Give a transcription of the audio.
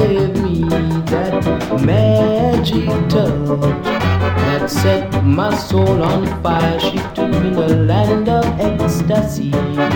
gave me that magic touch that set my soul on fire. She took me to the land of ecstasy.